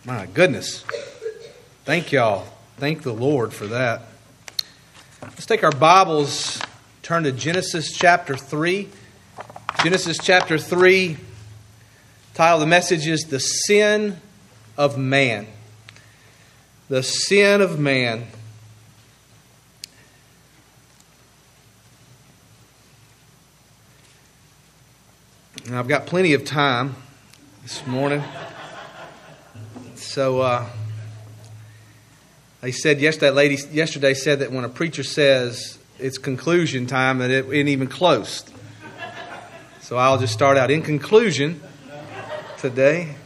My goodness. Thank y'all. Thank the Lord for that. Let's take our Bibles, turn to Genesis chapter 3. Genesis chapter 3, title of the message is The Sin of Man. The Sin of Man. Now, I've got plenty of time this morning. So, they said yesterday, that lady yesterday said that when a preacher says it's conclusion time, that it ain't even close. So I'll just start out in conclusion today.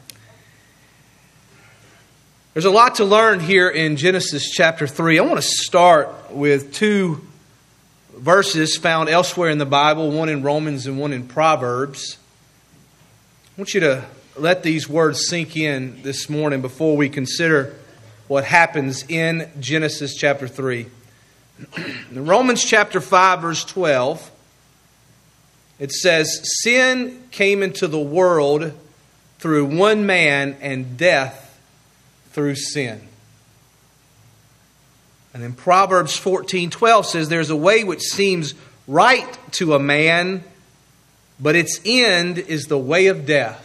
There's a lot to learn here in Genesis chapter 3. I want to start with two verses found elsewhere in the Bible, one in Romans and one in Proverbs. I want you to let these words sink in this morning before we consider what happens in Genesis chapter 3. In Romans chapter 5, verse 12, it says, "Sin came into the world through one man, and death through sin." And then Proverbs 14:12 says, "There's a way which seems right to a man, but its end is the way of death."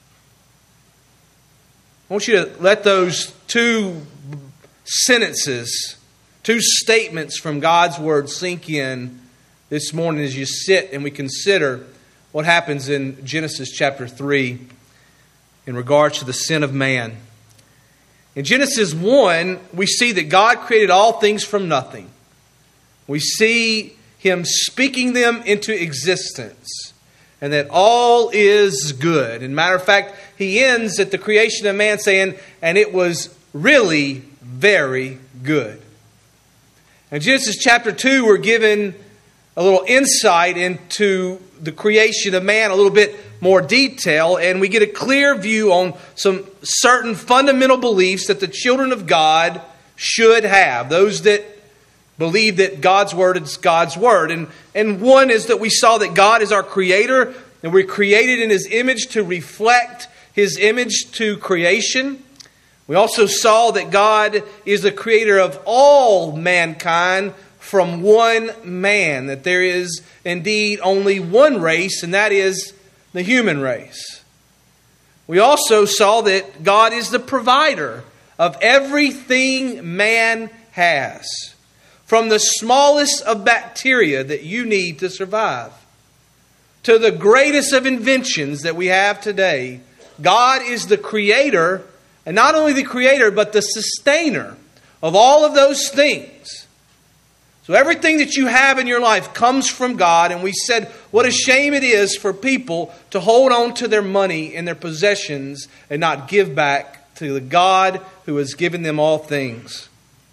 I want you to let those two sentences, two statements from God's Word sink in this morning as you sit and we consider what happens in Genesis chapter 3 in regards to the sin of man. In Genesis 1, we see that God created all things from nothing. We see Him speaking them into existence, and that all is good. And matter of fact, He ends at the creation of man saying, "And it was really very good." In Genesis chapter 2, we're given a little insight into the creation of man, a little bit more detail, and we get a clear view on some certain fundamental beliefs that the children of God should have. Those that believe that God's Word is God's Word. And one is that we saw that God is our Creator, and we're created in His image to reflect His image to creation. We also saw that God is the creator of all mankind from one man, that there is indeed only one race, and that is the human race. We also saw that God is the provider of everything man has, from the smallest of bacteria that you need to survive to the greatest of inventions that we have today. God is the creator, and not only the creator, but the sustainer of all of those things. So everything that you have in your life comes from God. And we said what a shame it is for people to hold on to their money and their possessions and not give back to the God who has given them all things.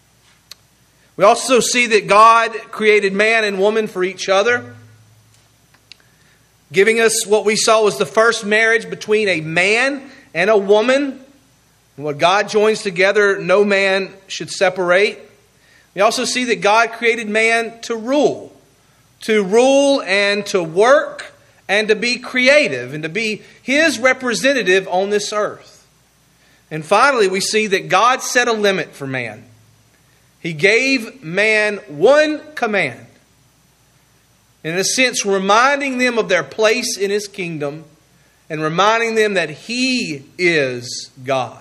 We also see that God created man and woman for each other, giving us what we saw was the first marriage between a man and a woman. And what God joins together, no man should separate. We also see that God created man to rule and to work and to be creative and to be His representative on this earth. And finally, we see that God set a limit for man. He gave man one command, in a sense reminding them of their place in His kingdom and reminding them that He is God.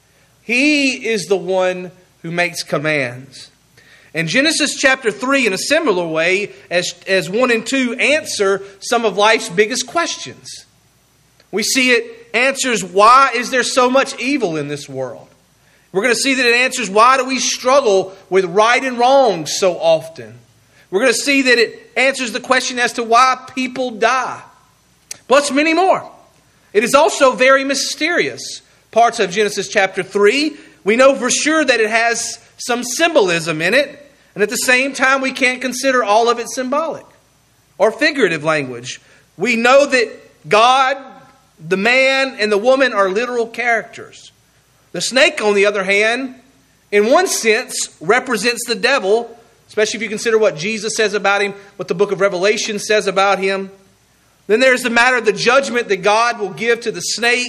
He is the one who makes commands. And Genesis chapter 3, in a similar way, as 1 and 2 answer some of life's biggest questions. We see it answers why is there so much evil in this world. We're going to see that it answers why do we struggle with right and wrong so often. We're going to see that it answers the question as to why people die. Plus many more. It is also very mysterious. Parts of Genesis chapter 3, we know for sure that it has some symbolism in it. And at the same time, we can't consider all of it symbolic or figurative language. We know that God, the man, and the woman are literal characters. The snake, on the other hand, in one sense, represents the devil, especially if you consider what Jesus says about him, what the book of Revelation says about him. Then there's the matter of the judgment that God will give to the snake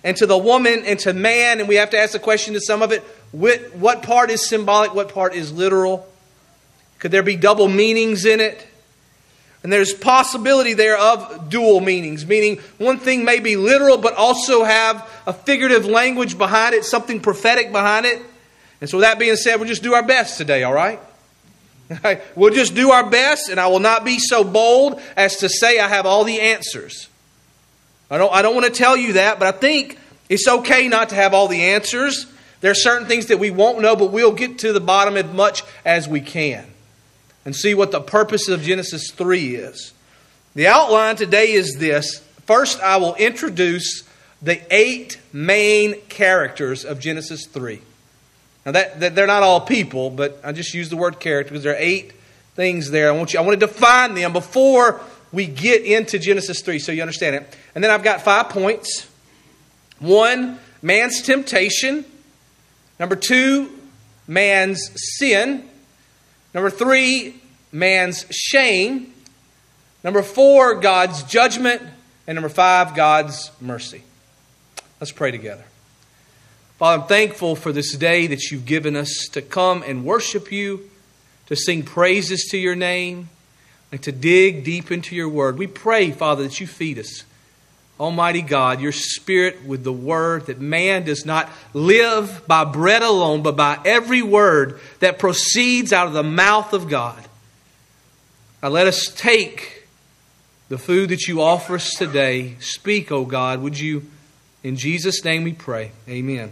and to the woman and to man. And we have to ask the question to some of it, what part is symbolic, what part is literal? Could there be double meanings in it? And there's possibility there of dual meanings, meaning one thing may be literal but also have a figurative language behind it, something prophetic behind it. And so with that being said, we'll just do our best today, all right? We'll just do our best, and I will not be so bold as to say I have all the answers. I don't want to tell you that, but I think it's okay not to have all the answers. There are certain things that we won't know, but we'll get to the bottom as much as we can and see what the purpose of Genesis 3 is. The outline today is this. First, I will introduce the 8 main characters of Genesis 3. Now, that they're not all people, but I just use the word character because there are 8 things there. I want to define them before we get into Genesis 3 so you understand it. And then I've got 5 points. 1, man's temptation. Number 2, man's sin. Number 3, man's shame. Number 4, God's judgment. And number 5, God's mercy. Let's pray together. Father, I'm thankful for this day that you've given us to come and worship you, to sing praises to your name, and to dig deep into your word. We pray, Father, that you feed us, Almighty God, your Spirit with the word, that man does not live by bread alone, but by every word that proceeds out of the mouth of God. Now let us take the food that you offer us today. Speak, O God, would you? In Jesus' name we pray. Amen.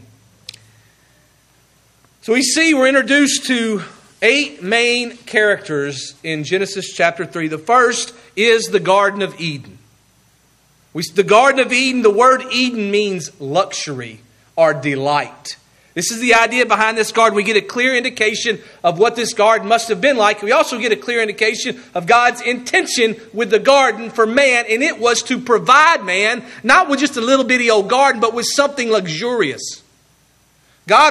So we see we're introduced to 8 main characters in Genesis chapter 3. The first is the Garden of Eden. The Garden of Eden, the word Eden means luxury or delight. This is the idea behind this garden. We get a clear indication of what this garden must have been like. We also get a clear indication of God's intention with the garden for man. And it was to provide man, not with just a little bitty old garden, but with something luxurious. God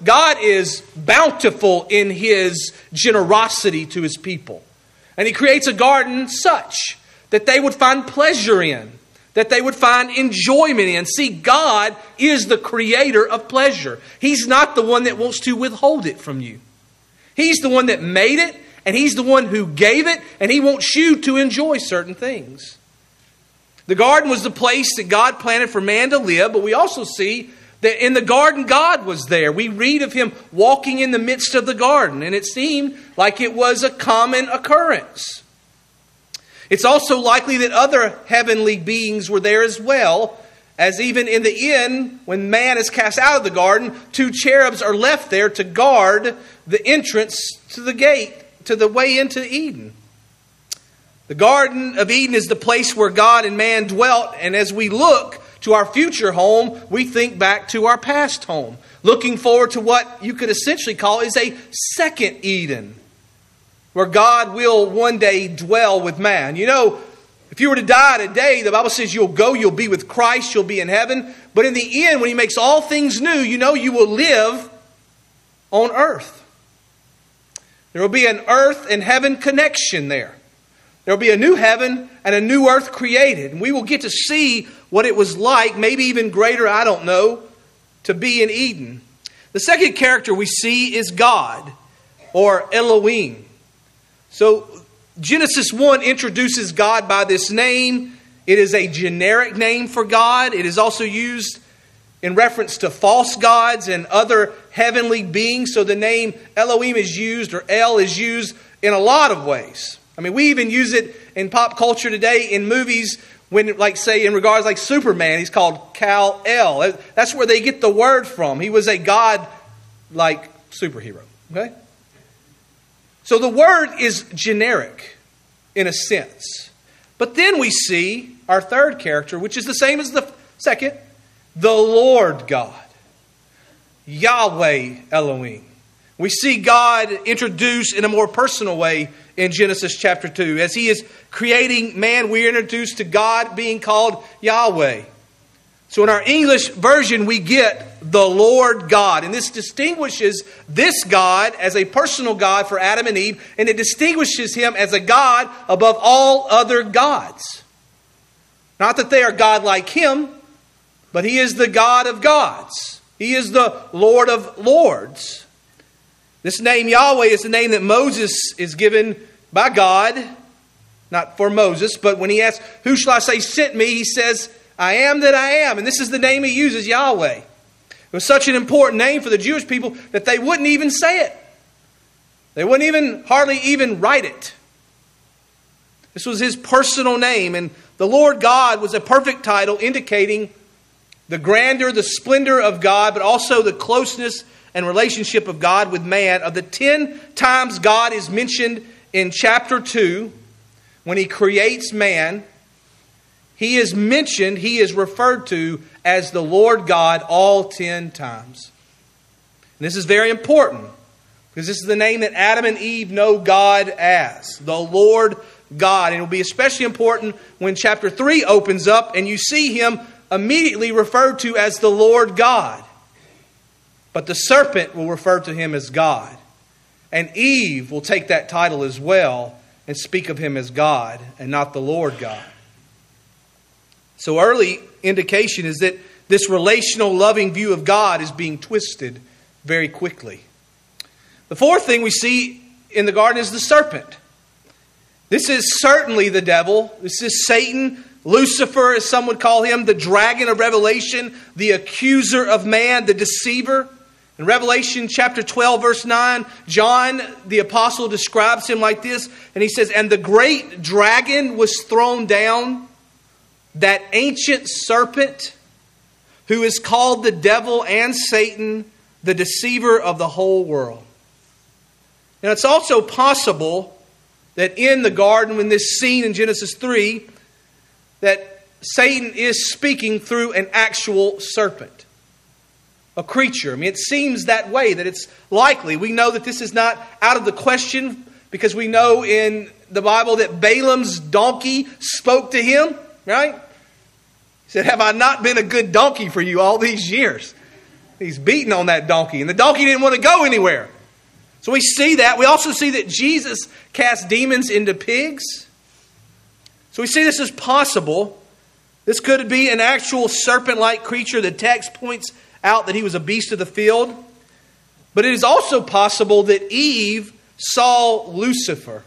is bountiful in His generosity to His people. And He creates a garden such that they would find pleasure in, that they would find enjoyment in. See, God is the creator of pleasure. He's not the one that wants to withhold it from you. He's the one that made it, and He's the one who gave it, and He wants you to enjoy certain things. The garden was the place that God planted for man to live, but we also see that in the garden, God was there. We read of Him walking in the midst of the garden, and it seemed like it was a common occurrence. It's also likely that other heavenly beings were there as well, as even in the end, when man is cast out of the garden, 2 cherubs are left there to guard the entrance to the gate, to the way into Eden. The Garden of Eden is the place where God and man dwelt, and as we look to our future home, we think back to our past home, looking forward to what you could essentially call is a second Eden, where God will one day dwell with man. You know, if you were to die today, the Bible says you'll be with Christ, you'll be in heaven. But in the end, when He makes all things new, you know you will live on earth. There will be an earth and heaven connection there. There will be a new heaven and a new earth created. And we will get to see what it was like, maybe even greater, I don't know, to be in Eden. The second character we see is God, or Elohim. So Genesis 1 introduces God by this name. It is a generic name for God. It is also used in reference to false gods and other heavenly beings. So the name Elohim is used, or El is used in a lot of ways. I mean, we even use it in pop culture today in movies when, like, say, in regards like Superman, he's called Kal-El. That's where they get the word from. He was a God-like superhero. Okay? So the word is generic in a sense. But then we see our third character, which is the same as the second, the Lord God, Yahweh Elohim. We see God introduced in a more personal way in Genesis chapter 2. As He is creating man, we are introduced to God being called Yahweh. So in our English version, we get the Lord God. And this distinguishes this God as a personal God for Adam and Eve. And it distinguishes Him as a God above all other gods. Not that they are God like Him, but He is the God of gods. He is the Lord of lords. This name Yahweh is the name that Moses is given by God, not for Moses, but when he asks, "Who shall I say sent me?" he says, "I am that I am." And this is the name he uses, Yahweh. It was such an important name for the Jewish people that they wouldn't even say it. They wouldn't hardly even write it. This was His personal name, and the Lord God was a perfect title indicating the grandeur, the splendor of God, but also the closeness and relationship of God with man. Of the 10 times God is mentioned in chapter 2, when He creates man, He is mentioned, He is referred to as the Lord God all 10 times. And this is very important, because this is the name that Adam and Eve know God as, the Lord God. And it will be especially important when chapter 3 opens up and you see Him immediately referred to as the Lord God. But the serpent will refer to Him as God. And Eve will take that title as well and speak of Him as God and not the Lord God. So early indication is that this relational, loving view of God is being twisted very quickly. The fourth thing we see in the garden is the serpent. This is certainly the devil. This is Satan, Lucifer, as some would call him, the dragon of Revelation, the accuser of man, the deceiver. In Revelation chapter 12, verse 9, John the apostle describes him like this, and he says, "And the great dragon was thrown down, that ancient serpent, who is called the devil and Satan, the deceiver of the whole world." Now it's also possible that in the garden, in this scene in Genesis 3, that Satan is speaking through an actual serpent, a creature. I mean, it seems that way, that it's likely. We know that this is not out of the question, because we know in the Bible that Balaam's donkey spoke to him, right? He said, "Have I not been a good donkey for you all these years?" He's beating on that donkey, and the donkey didn't want to go anywhere. So we see that. We also see that Jesus cast demons into pigs. So we see this is possible. This could be an actual serpent-like creature. The text points out that he was a beast of the field. But it is also possible that Eve saw Lucifer,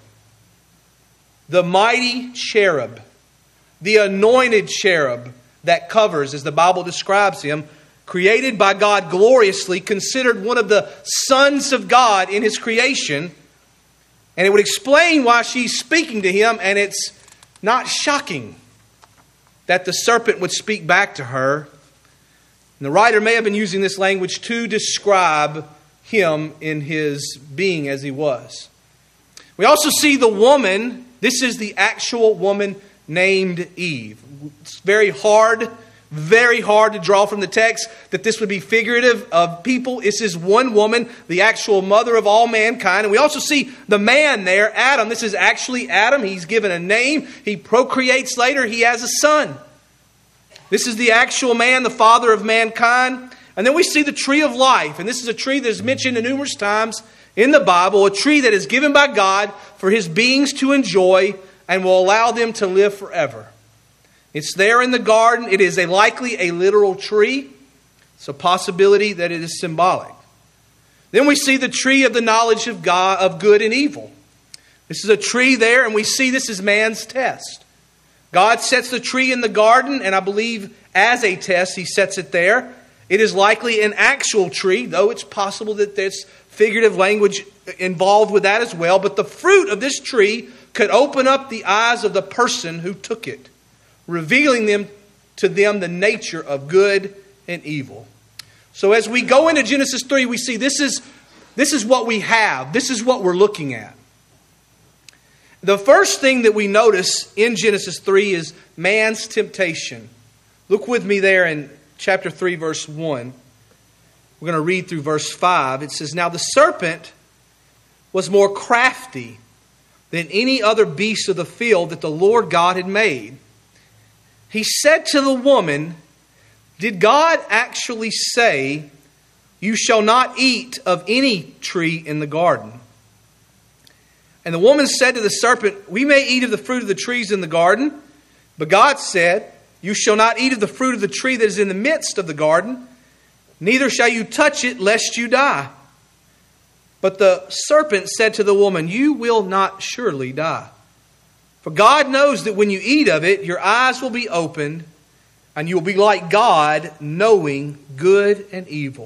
the mighty cherub, the anointed cherub that covers, as the Bible describes him, created by God gloriously, considered one of the sons of God in His creation. And it would explain why she's speaking to him, and it's not shocking that the serpent would speak back to her. And the writer may have been using this language to describe him in his being as he was. We also see the woman. This is the actual woman named Eve. It's very hard to draw from the text that this would be figurative of people. This is one woman, the actual mother of all mankind. And we also see the man there, Adam. This is actually Adam. He's given a name. He procreates later. He has a son. This is the actual man, the father of mankind. And then we see the tree of life. And this is a tree that is mentioned numerous times in the Bible. A tree that is given by God for His beings to enjoy and will allow them to live forever. It's there in the garden. It is likely a literal tree. It's a possibility that it is symbolic. Then we see the tree of the knowledge of God, of good and evil. This is a tree there, and we see this is man's test. God sets the tree in the garden, and I believe as a test He sets it there. It is likely an actual tree, though it's possible that there's figurative language involved with that as well. But the fruit of this tree could open up the eyes of the person who took it, revealing to them the nature of good and evil. So as we go into Genesis 3, we see this is what we have. This is what we're looking at. The first thing that we notice in Genesis 3 is man's temptation. Look with me there in chapter 3, verse 1. We're going to read through verse 5. It says, "Now the serpent was more crafty than any other beast of the field that the Lord God had made. He said to the woman, 'Did God actually say, you shall not eat of any tree in the garden?' And the woman said to the serpent, 'We may eat of the fruit of the trees in the garden, but God said, You shall not eat of the fruit of the tree that is in the midst of the garden, neither shall you touch it, lest you die. But the serpent said to the woman, You will not surely die. For God knows that when you eat of it, your eyes will be opened, and you will be like God, knowing good and evil.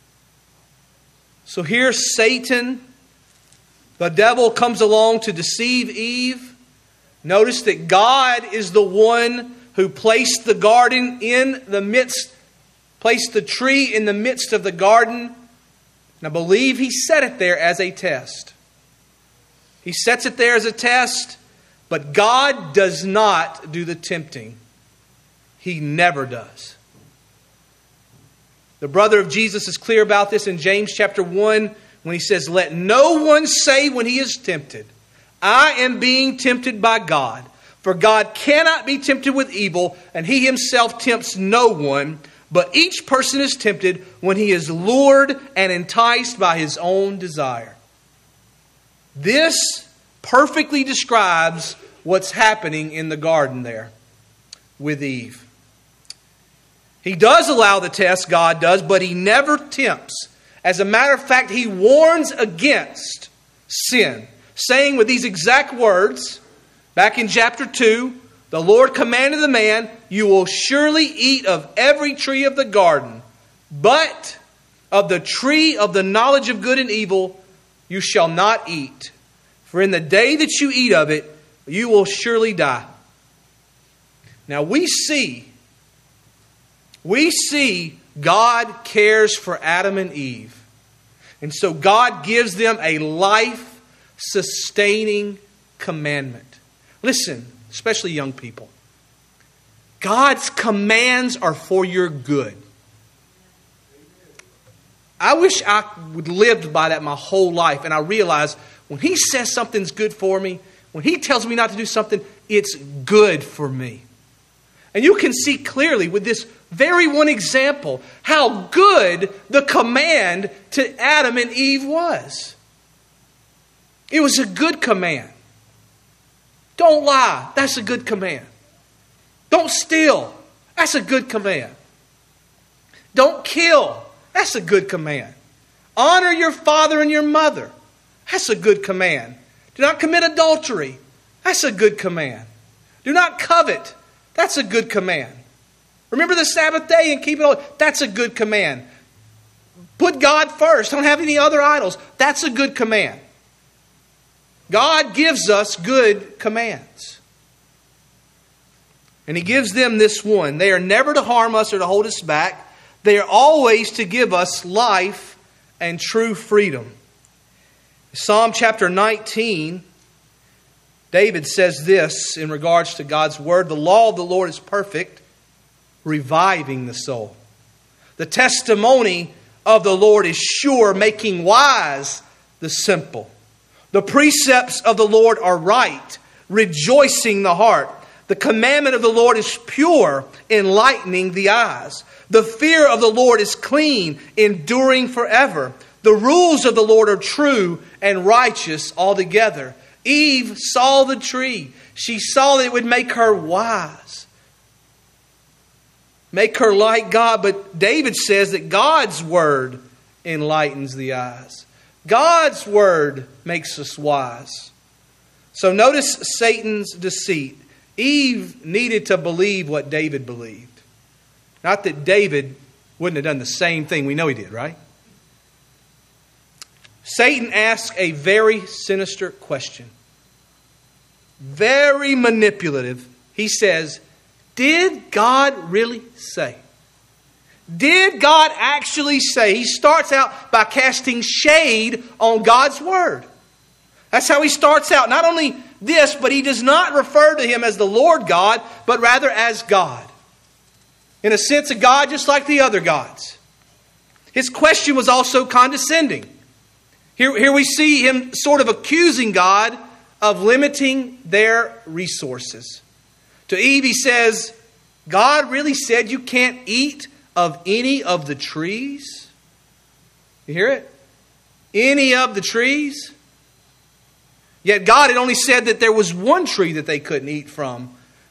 So here Satan, the devil, comes along to deceive Eve. Notice that God is the one who placed the garden in the midst, placed the tree in the midst of the garden. And I believe He set it there as a test. He sets it there as a test, but God does not do the tempting. He never does. The brother of Jesus is clear about this in James chapter 1 when he says, Let no one say when he is tempted, I am being tempted by God. For God cannot be tempted with evil, and He Himself tempts no one. But each person is tempted when he is lured and enticed by his own desire. This perfectly describes what's happening in the garden there with Eve. He does allow the test, God does, but He never tempts. As a matter of fact, He warns against sin, saying with these exact words, back in chapter 2, the Lord commanded the man, You will surely eat of every tree of the garden, but of the tree of the knowledge of good and evil you shall not eat. For in the day that you eat of it, you will surely die. Now we see God cares for Adam and Eve. And so God gives them a life-sustaining commandment. Listen, especially young people. God's commands are for your good. I wish I would have lived by that my whole life. And I realize when He says something's good for me, when He tells me not to do something, it's good for me. And you can see clearly with this very one example how good the command to Adam and Eve was. It was a good command. Don't lie. That's a good command. Don't steal. That's a good command. Don't kill. That's a good command. Honor your father and your mother. That's a good command. Do not commit adultery. That's a good command. Do not covet. That's a good command. Remember the Sabbath day and keep it holy. That's a good command. Put God first. Don't have any other idols. That's a good command. God gives us good commands. And He gives them this one. They are never to harm us or to hold us back. They are always to give us life and true freedom. Psalm chapter 19, David says this in regards to God's word. The law of the Lord is perfect, reviving the soul. The testimony of the Lord is sure, making wise the simple. The precepts of the Lord are right, rejoicing the heart. The commandment of the Lord is pure, enlightening the eyes. The fear of the Lord is clean, enduring forever. The rules of the Lord are true and righteous altogether. Eve saw the tree. She saw that it would make her wise, make her like God. But David says that God's word enlightens the eyes. God's word makes us wise. So notice Satan's deceit. Eve needed to believe what David believed. Not that David wouldn't have done the same thing. We know he did, right? Satan asked a very sinister question. Very manipulative. He says, did God really say? Did God actually say? He starts out by casting shade on God's word. That's how he starts out. Not only this, but he does not refer to Him as the Lord God, but rather as God. In a sense, a God just like the other gods. His question was also condescending. Here we see him sort of accusing God of limiting their resources. To Eve, he says, God really said you can't eat of any of the trees? You hear it? Any of the trees? Yet God had only said that there was one tree that they couldn't eat from.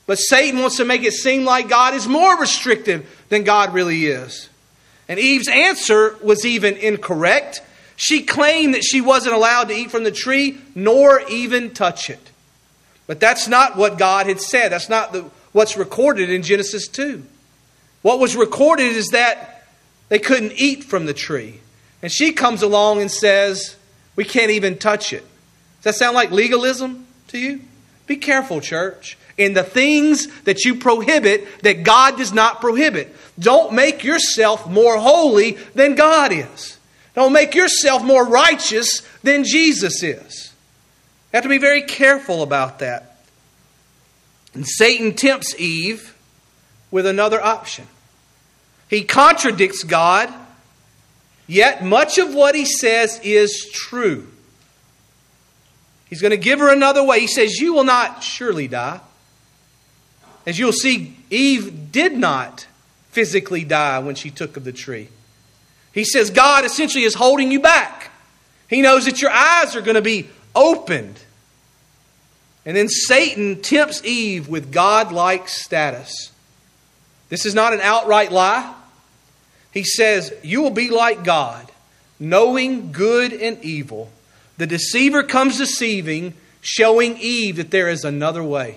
But Satan wants to make it seem like God is more restrictive than God really is. And Eve's answer was even incorrect. She claimed that she wasn't allowed to eat from the tree, nor even touch it. But that's not what God had said. That's not what's recorded in Genesis 2. What was recorded is that they couldn't eat from the tree. And she comes along and says, we can't even touch it. Does that sound like legalism to you? Be careful, church. In the things that you prohibit that God does not prohibit. Don't make yourself more holy than God is. Don't make yourself more righteous than Jesus is. You have to be very careful about that. And Satan tempts Eve with another option. He contradicts God, yet much of what he says is true. He's going to give her another way. He says, you will not surely die. As you'll see, Eve did not physically die when she took of the tree. He says God essentially is holding you back. He knows that your eyes are going to be opened. And then Satan tempts Eve with God-like status. This is not an outright lie. He says, you will be like God, knowing good and evil. The deceiver comes deceiving, showing Eve that there is another way.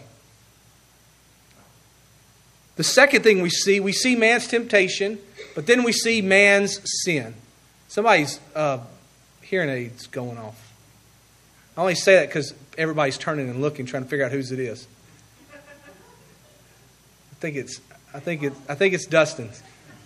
The second thing we see man's temptation, but then we see man's sin. Somebody's hearing aids going off. I only say that because everybody's turning and looking, trying to figure out whose it is. I think it's Dustin's.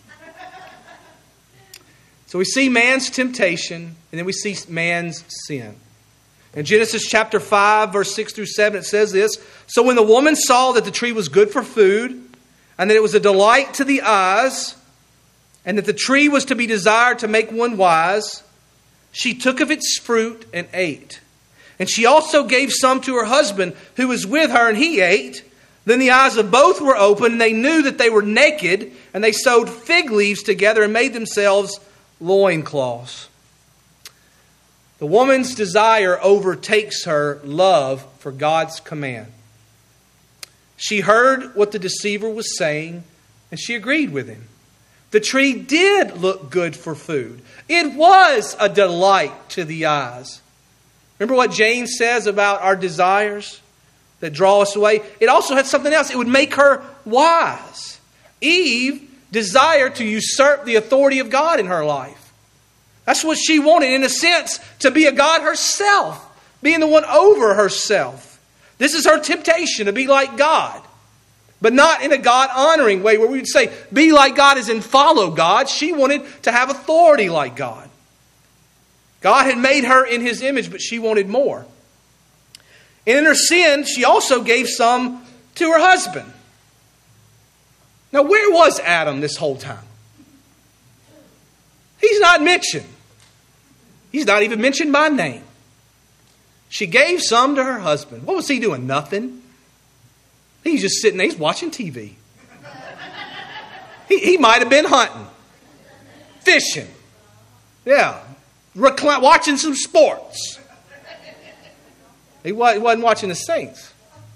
So we see man's temptation, and then we see man's sin. In Genesis chapter 5, verse 6 through 7, it says this. So when the woman saw that the tree was good for food, and that it was a delight to the eyes, and that the tree was to be desired to make one wise, she took of its fruit and ate. And she also gave some to her husband who was with her, and he ate. Then the eyes of both were opened, and they knew that they were naked, and they sewed fig leaves together and made themselves loincloths. The woman's desire overtakes her love for God's command. She heard what the deceiver was saying, and she agreed with him. The tree did look good for food. It was a delight to the eyes. Remember what James says about our desires that draw us away? It also had something else. It would make her wise. Eve desired to usurp the authority of God in her life. That's what she wanted, in a sense, to be a God herself, being the one over herself. This is her temptation, to be like God. But not in a God-honoring way where we would say, be like God as in follow God. She wanted to have authority like God. God had made her in His image, but she wanted more. And in her sin, she also gave some to her husband. Now, where was Adam this whole time? He's not mentioned. He's not even mentioned by name. She gave some to her husband. What was he doing? Nothing. He's just sitting there. He's watching TV. He might have been hunting, fishing. Yeah. Watching some sports. He wasn't watching the Saints.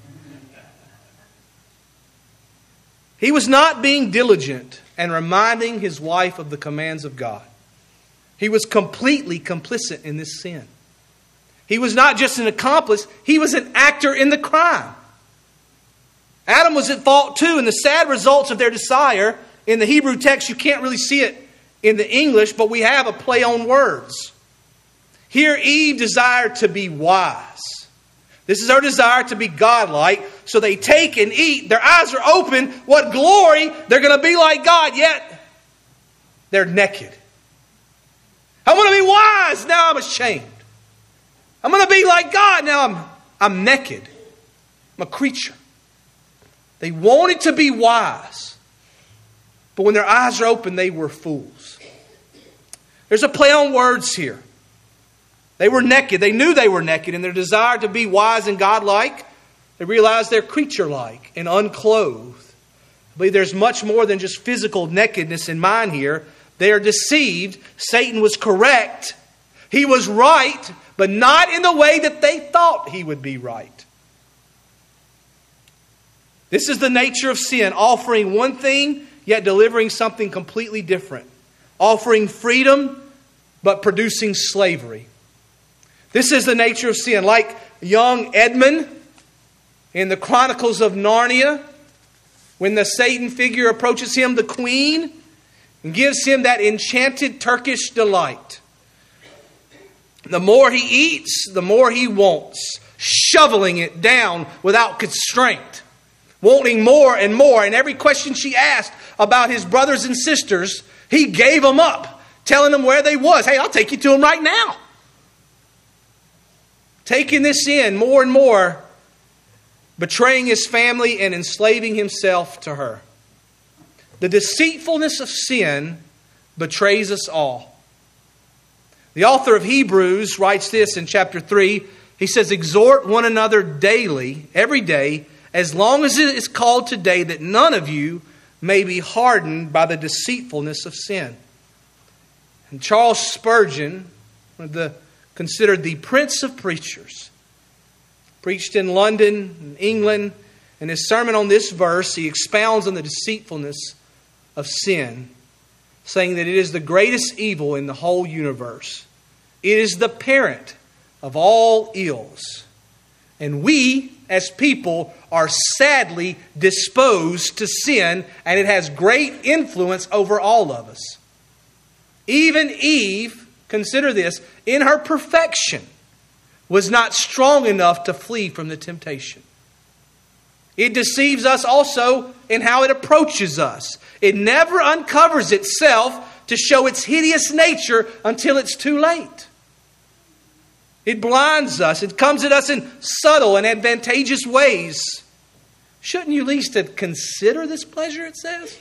He was not being diligent and reminding his wife of the commands of God. He was completely complicit in this sin. He was not just an accomplice, he was an actor in the crime. Adam was at fault too, and the sad results of their desire, in the Hebrew text you can't really see it in the English, but we have a play on words. Here Eve desired to be wise. This is her desire to be godlike, so they take and eat. Their eyes are open. What glory! They're going to be like God, yet they're naked. I want to be wise, now I'm ashamed. I'm going to be like God, now I'm naked. I'm a creature. They wanted to be wise, but when their eyes are open, they were fools. There's a play on words here. They were naked. They knew they were naked. In their desire to be wise and godlike, they realized they're creature-like and unclothed. I believe there's much more than just physical nakedness in mind here. They are deceived. Satan was correct. He was right, but not in the way that they thought he would be right. This is the nature of sin, offering one thing, yet delivering something completely different. Offering freedom, but producing slavery. This is the nature of sin. Like young Edmund in the Chronicles of Narnia, when the Satan figure approaches him, the queen, and gives him that enchanted Turkish delight. The more he eats, the more he wants, shoveling it down without constraint, wanting more and more. And every question she asked about his brothers and sisters, he gave them up, telling them where they was. Hey, I'll take you to them right now. Taking this in more and more, betraying his family and enslaving himself to her. The deceitfulness of sin betrays us all. The author of Hebrews writes this in chapter 3. He says, exhort one another daily, every day, as long as it is called today, that none of you may be hardened by the deceitfulness of sin. And Charles Spurgeon, considered the Prince of Preachers, preached in London, in England. In his sermon on this verse, he expounds on the deceitfulness of sin, saying that it is the greatest evil in the whole universe. It is the parent of all ills. And we, as people, are sadly disposed to sin, and it has great influence over all of us. Even Eve, consider this, in her perfection, was not strong enough to flee from the temptation. It deceives us also in how it approaches us. It never uncovers itself to show its hideous nature until it's too late. It blinds us. It comes at us in subtle and advantageous ways. Shouldn't you at least consider this pleasure, it says?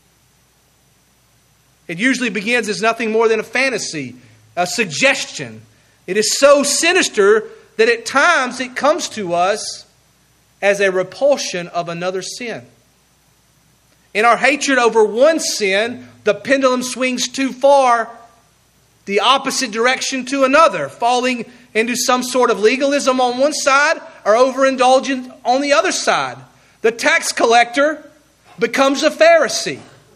It usually begins as nothing more than a fantasy, a suggestion. It is so sinister that at times it comes to us as a repulsion of another sin. In our hatred over one sin, the pendulum swings too far the opposite direction to another, falling into some sort of legalism on one side or overindulgence on the other side. The tax collector becomes a Pharisee.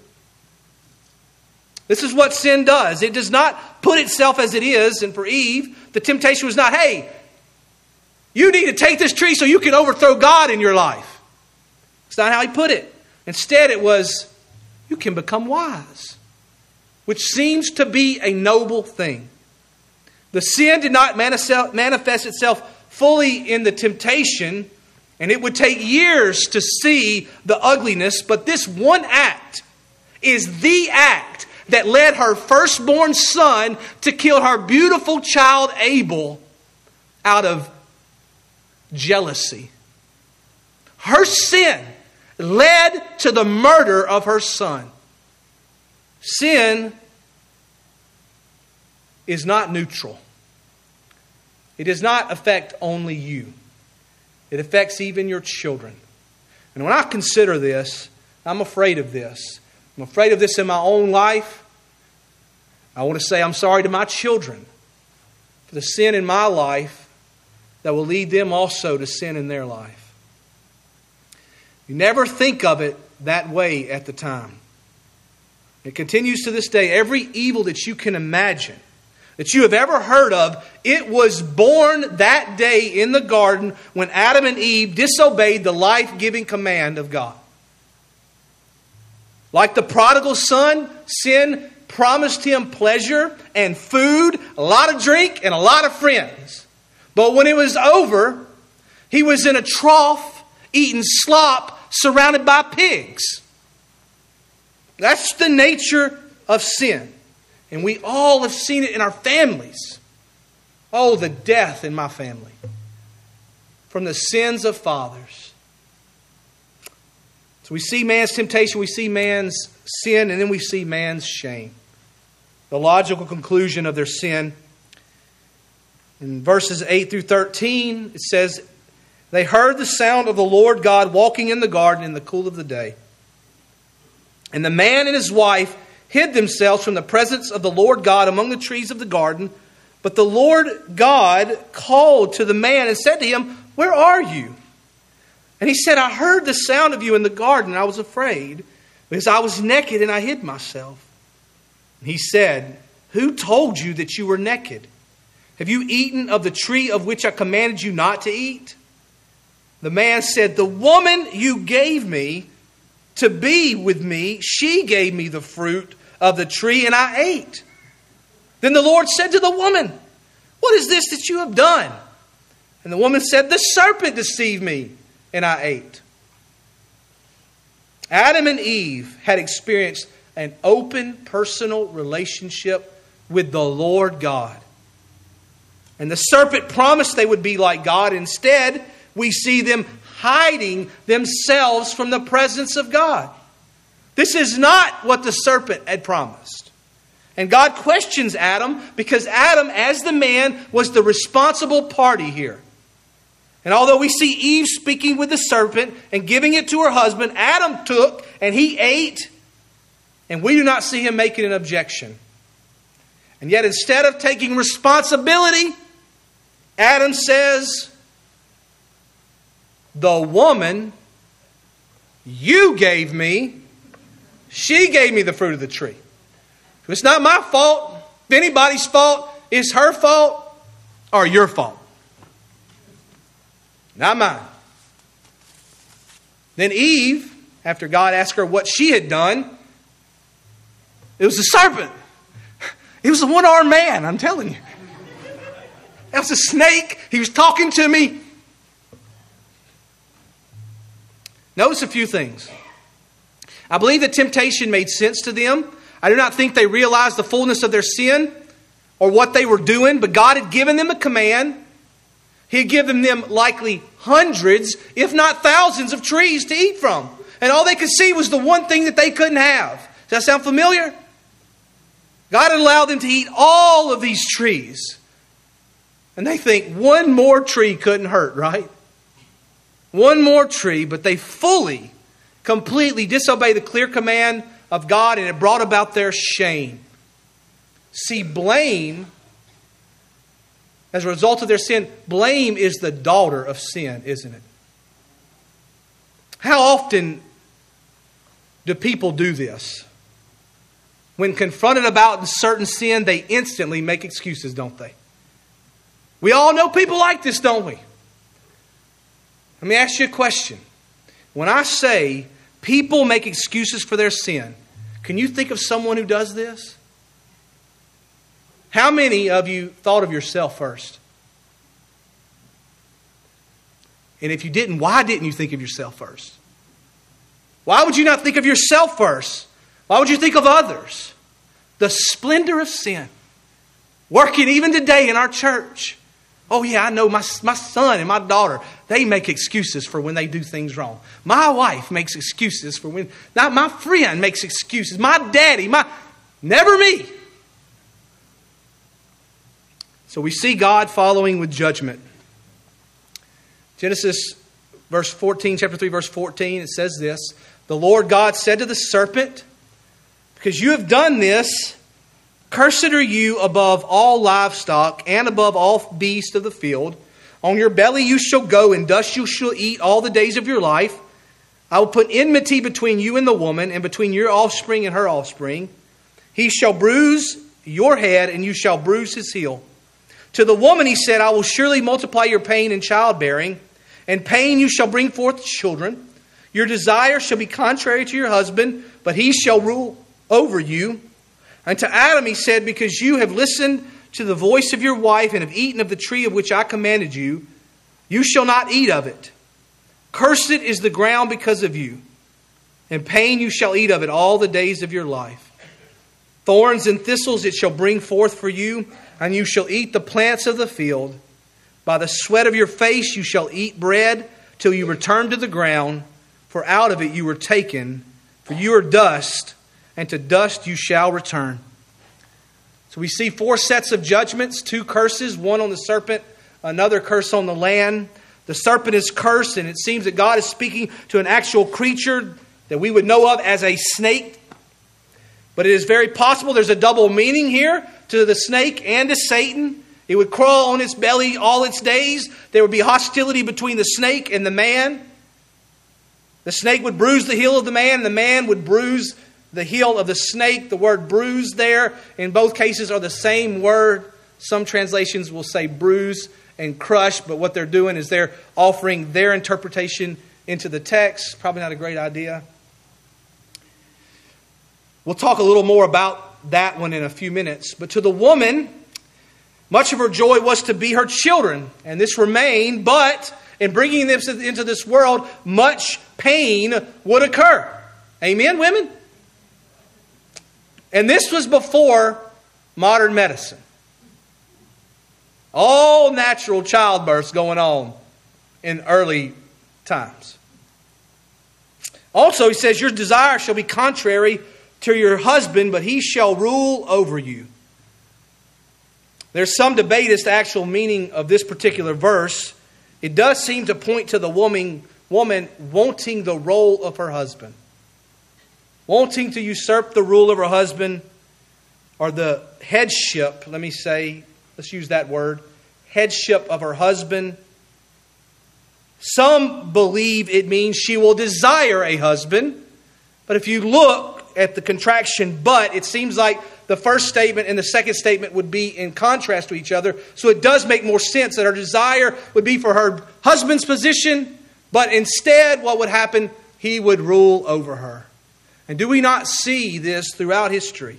This is what sin does. It does not put itself as it is. And for Eve, the temptation was not, hey, you need to take this tree so you can overthrow God in your life. It's not how he put it. Instead, it was, you can become wise, which seems to be a noble thing. The sin did not manifest itself fully in the temptation, and it would take years to see the ugliness, but this one act is the act that led her firstborn son to kill her beautiful child Abel out of jealousy. Her sin led to the murder of her son. Sin is not neutral. It does not affect only you. It affects even your children. And when I consider this, I'm afraid of this. I'm afraid of this in my own life. I want to say I'm sorry to my children for the sin in my life that will lead them also to sin in their life. You never think of it that way at the time. It continues to this day. Every evil that you can imagine, that you have ever heard of, it was born that day in the garden when Adam and Eve disobeyed the life-giving command of God. Like the prodigal son, sin promised him pleasure and food, a lot of drink, and a lot of friends. But when it was over, he was in a trough, eating slop, surrounded by pigs. That's the nature of sin. And we all have seen it in our families. Oh, the death in my family from the sins of fathers. So we see man's temptation, we see man's sin, and then we see man's shame. The logical conclusion of their sin. In verses 8 through 13, it says, they heard the sound of the Lord God walking in the garden in the cool of the day. And the man and his wife hid themselves from the presence of the Lord God among the trees of the garden. But the Lord God called to the man and said to him, where are you? And he said, I heard the sound of you in the garden, and I was afraid, because I was naked and I hid myself. And he said, who told you that you were naked? Have you eaten of the tree of which I commanded you not to eat? The man said, the woman you gave me to be with me, she gave me the fruit of the tree, and I ate. Then the Lord said to the woman, what is this that you have done? And the woman said, the serpent deceived me, and I ate. Adam and Eve had experienced an open, personal relationship with the Lord God. And the serpent promised they would be like God. Instead, we see them hiding themselves from the presence of God. This is not what the serpent had promised. And God questions Adam because Adam, as the man, was the responsible party here. And although we see Eve speaking with the serpent and giving it to her husband, Adam took and he ate, and we do not see him making an objection. And yet instead of taking responsibility, Adam says, the woman you gave me, she gave me the fruit of the tree. It's not my fault. If anybody's fault, it's her fault or your fault. Not mine. Then Eve, after God asked her what she had done, it was the serpent. It was the one-armed man, I'm telling you. That was a snake. He was talking to me. Notice a few things. I believe that temptation made sense to them. I do not think they realized the fullness of their sin or what they were doing, but God had given them a command. He had given them likely hundreds, if not thousands, of trees to eat from. And all they could see was the one thing that they couldn't have. Does that sound familiar? God had allowed them to eat all of these trees. And they think one more tree couldn't hurt, right? One more tree, but they fully, completely disobeyed the clear command of God, and it brought about their shame. See, blame, as a result of their sin, blame is the daughter of sin, isn't it? How often do people do this? When confronted about a certain sin, they instantly make excuses, don't they? We all know people like this, don't we? Let me ask you a question. When I say people make excuses for their sin, can you think of someone who does this? How many of you thought of yourself first? And if you didn't, why didn't you think of yourself first? Why would you not think of yourself first? Why would you think of others? The splendor of sin. Working even today in our church. Oh yeah, I know my son and my daughter, they make excuses for when they do things wrong. My wife makes excuses for when, not my friend makes excuses. My daddy, never me. So we see God following with judgment. Genesis verse 14, chapter 3, verse 14, it says this. The Lord God said to the serpent, because you have done this, cursed are you above all livestock and above all beasts of the field. On your belly you shall go, and dust you shall eat all the days of your life. I will put enmity between you and the woman, and between your offspring and her offspring. He shall bruise your head, and you shall bruise his heel. To the woman he said, I will surely multiply your pain in childbearing. In pain you shall bring forth children. Your desire shall be contrary to your husband, but he shall rule over you. And to Adam he said, because you have listened to the voice of your wife and have eaten of the tree of which I commanded you, you shall not eat of it. Cursed is the ground because of you. In pain you shall eat of it all the days of your life. Thorns and thistles it shall bring forth for you, and you shall eat the plants of the field. By the sweat of your face you shall eat bread till you return to the ground, for out of it you were taken, for you are dust, and to dust you shall return. So we see 4 sets of judgments, 2 curses, one on the serpent, another curse on the land. The serpent is cursed, and it seems that God is speaking to an actual creature that we would know of as a snake. But it is very possible there's a double meaning here to the snake and to Satan. It would crawl on its belly all its days. There would be hostility between the snake and the man. The snake would bruise the heel of the man, and the man would bruise the heel of the snake. The word bruise there, in both cases, are the same word. Some translations will say bruise and crush, but what they're doing is they're offering their interpretation into the text. Probably not a great idea. We'll talk a little more about that one in a few minutes. But to the woman, much of her joy was to be her children, and this remained, but in bringing them into this world, much pain would occur. Amen, women? And this was before modern medicine. All natural childbirths going on in early times. Also, he says, your desire shall be contrary to your husband, but he shall rule over you. There's some debate as to the actual meaning of this particular verse. It does seem to point to the woman wanting the role of her husband. Wanting to usurp the rule of her husband, or the headship, let's use that word, headship of her husband. Some believe it means she will desire a husband. But if you look at the contraction but, it seems like the first statement and the second statement would be in contrast to each other. So it does make more sense that her desire would be for her husband's position, but instead what would happen? He would rule over her. And do we not see this throughout history?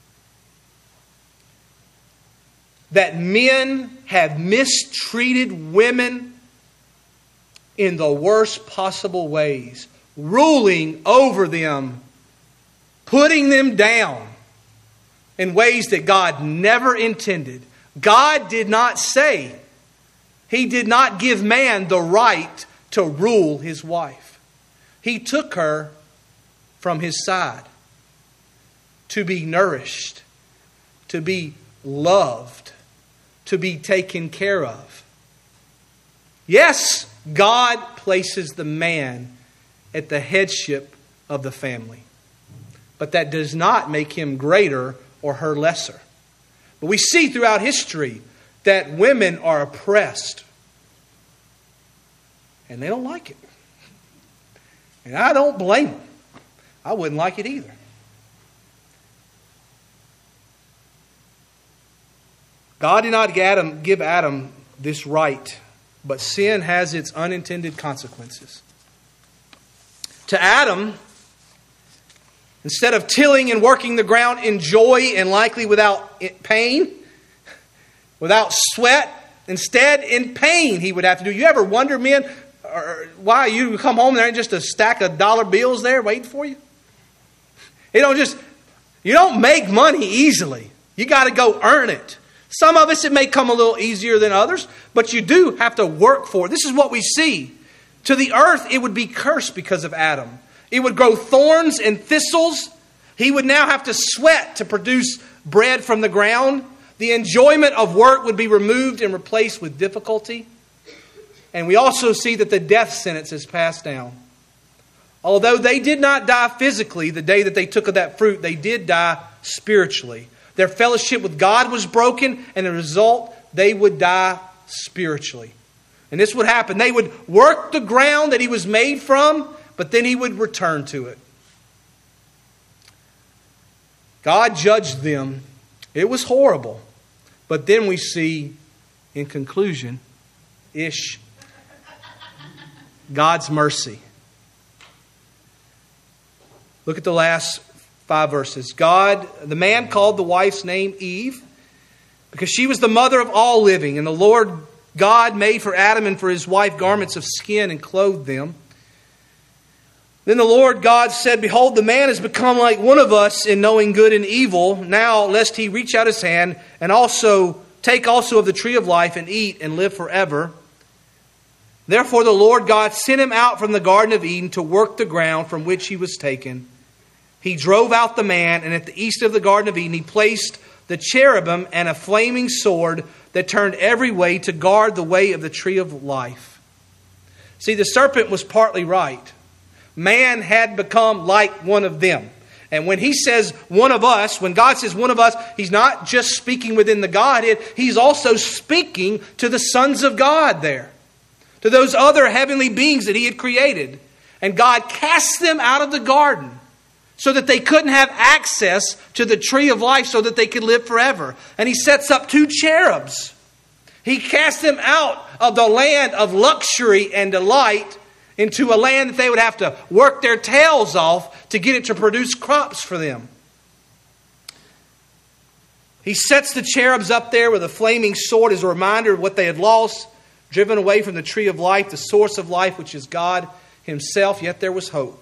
That men have mistreated women in the worst possible ways, ruling over them, putting them down in ways that God never intended. God did not say, He did not give man the right to rule his wife. He took her from His side to be nourished, to be loved, to be taken care of. Yes, God places the man at the headship of the family. But that does not make him greater or her lesser. But we see throughout history that women are oppressed. And they don't like it. And I don't blame them. I wouldn't like it either. God did not give Adam this right, but sin has its unintended consequences. To Adam, instead of tilling and working the ground in joy and likely without pain, without sweat, instead in pain he would have to do. You ever wonder, men, why you come home there and just a stack of dollar bills there waiting for you? You don't make money easily. You got to go earn it. Some of us, it may come a little easier than others, but you do have to work for it. This is what we see. To the earth, it would be cursed because of Adam. It would grow thorns and thistles. He would now have to sweat to produce bread from the ground. The enjoyment of work would be removed and replaced with difficulty. And we also see that the death sentence is passed down. Although they did not die physically the day that they took of that fruit, they did die spiritually. Their fellowship with God was broken, and as a result, they would die spiritually. And this would happen. They would work the ground that he was made from, but then he would return to it. God judged them. It was horrible. But then we see, in conclusion, God's mercy. Look at the last 5 verses. The man called the wife's name Eve, because she was the mother of all living. And the Lord God made for Adam and for his wife garments of skin and clothed them. Then the Lord God said, behold, the man has become like one of us in knowing good and evil. Now, lest he reach out his hand and take also of the tree of life and eat and live forever. Therefore the Lord God sent him out from the Garden of Eden to work the ground from which he was taken. He drove out the man, and at the east of the Garden of Eden he placed the cherubim and a flaming sword that turned every way to guard the way of the tree of life. See, the serpent was partly right. Man had become like one of them. And when he says one of us, when God says one of us, he's not just speaking within the Godhead, he's also speaking to the sons of God there, to those other heavenly beings that he had created. And God cast them out of the garden so that they couldn't have access to the tree of life so that they could live forever. And He sets up 2 cherubs. He cast them out of the land of luxury and delight into a land that they would have to work their tails off to get it to produce crops for them. He sets the cherubs up there with a flaming sword as a reminder of what they had lost, driven away from the tree of life, the source of life, which is God Himself, yet there was hope.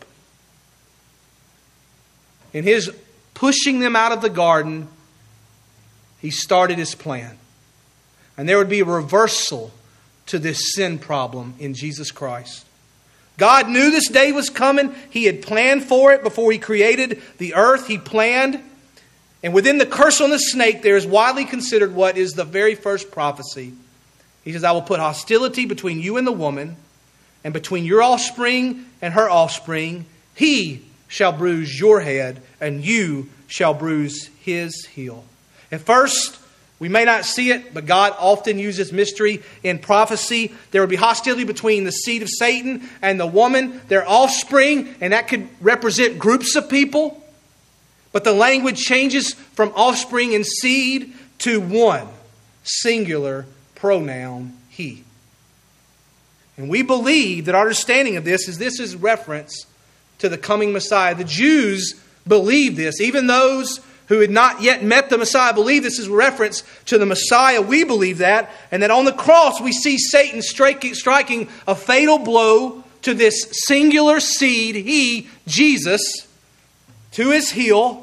In His pushing them out of the garden, He started His plan. And there would be a reversal to this sin problem in Jesus Christ. God knew this day was coming. He had planned for it before He created the earth. He planned. And within the curse on the snake, there is widely considered what is the very first prophecy. He says, I will put hostility between you and the woman, and between your offspring and her offspring. He shall bruise your head, and you shall bruise his heel. At first, we may not see it, but God often uses mystery in prophecy. There will be hostility between the seed of Satan and the woman, their offspring, and that could represent groups of people. But the language changes from offspring and seed to one, singular pronoun, he. And we believe that our understanding of this is reference to the coming Messiah. The Jews believed this. Even those who had not yet met the Messiah believe this is reference to the Messiah. We believe that. And that on the cross we see Satan striking a fatal blow to this singular seed, he, Jesus, to his heel.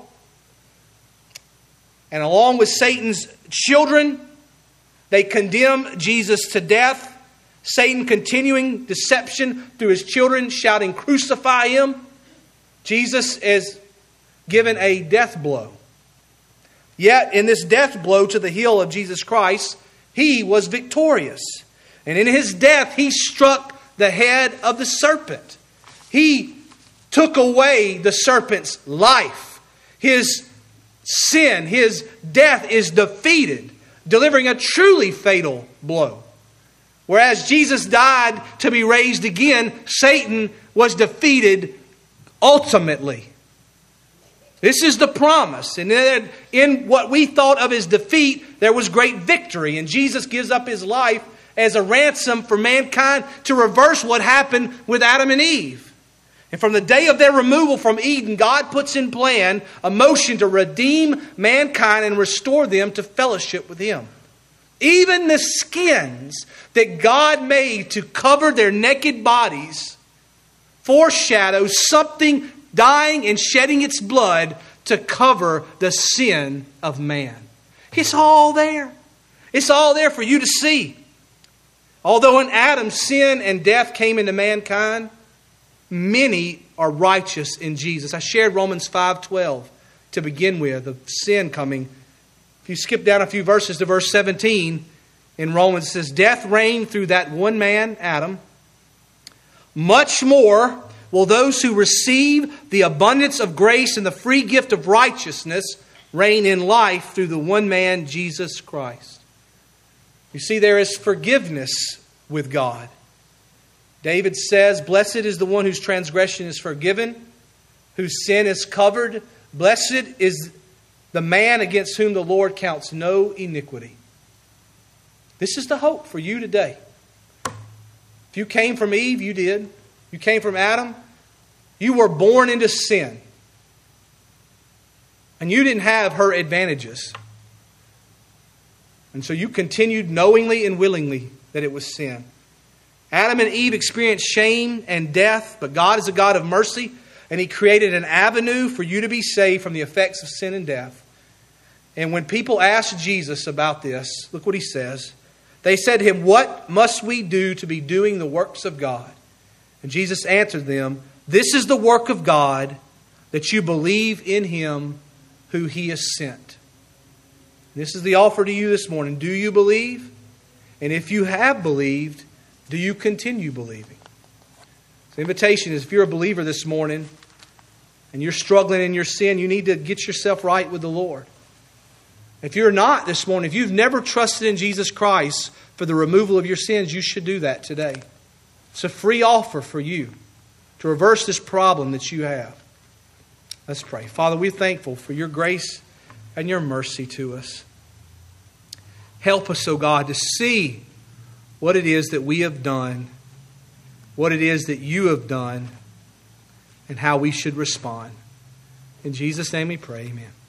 And along with Satan's children, they condemn Jesus to death. Satan continuing deception through his children, shouting, "Crucify him." Jesus is given a death blow. Yet in this death blow to the heel of Jesus Christ, he was victorious. And in his death, he struck the head of the serpent. He took away the serpent's life. His sin, his death is defeated, delivering a truly fatal blow. Whereas Jesus died to be raised again, Satan was defeated ultimately. This is the promise. And in what we thought of as defeat, there was great victory. And Jesus gives up his life as a ransom for mankind to reverse what happened with Adam and Eve. And from the day of their removal from Eden, God puts in plan a motion to redeem mankind and restore them to fellowship with Him. Even the skins that God made to cover their naked bodies foreshadow something dying and shedding its blood to cover the sin of man. It's all there. It's all there for you to see. Although in Adam sin and death came into mankind, many are righteous in Jesus. I shared Romans 5:12 to begin with, of sin coming. If you skip down a few verses to verse 17, in Romans it says, "Death reigned through that one man, Adam. Much more will those who receive the abundance of grace and the free gift of righteousness reign in life through the one man, Jesus Christ." You see, there is forgiveness with God. David says, "Blessed is the one whose transgression is forgiven, whose sin is covered. Blessed is the man against whom the Lord counts no iniquity." This is the hope for you today. If you came from Eve, you did. You came from Adam. You were born into sin. And you didn't have her advantages. And so you continued knowingly and willingly that it was sin. Adam and Eve experienced shame and death, but God is a God of mercy, and He created an avenue for you to be saved from the effects of sin and death. And when people asked Jesus about this, look what He says. They said to Him, "What must we do to be doing the works of God?" And Jesus answered them, "This is the work of God, that you believe in Him who He has sent." This is the offer to you this morning. Do you believe? And if you have believed, do you continue believing? The invitation is, if you're a believer this morning and you're struggling in your sin, you need to get yourself right with the Lord. If you're not this morning, if you've never trusted in Jesus Christ for the removal of your sins, you should do that today. It's a free offer for you. to reverse this problem that you have. Let's pray. Father, we're thankful for your grace and your mercy to us. Help us, O God, to see what it is that we have done, what it is that you have done, and how we should respond. In Jesus' name we pray, amen.